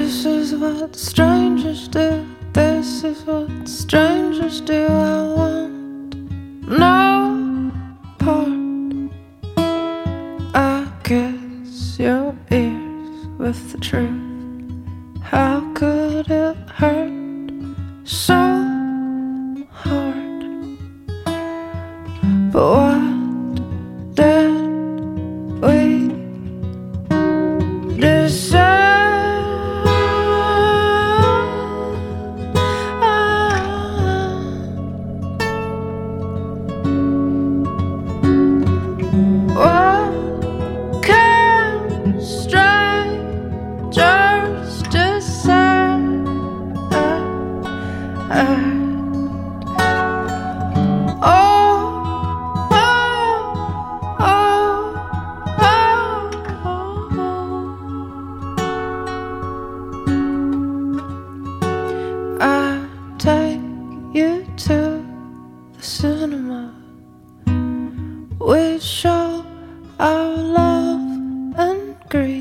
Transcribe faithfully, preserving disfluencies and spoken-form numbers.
This is what strangers do. This is what strangers do. I want no part. I kiss your ears with the truth. How could it hurt so hard? But what did we deserve? What can strangers decide? I take you to the cinema. We show our love and grief.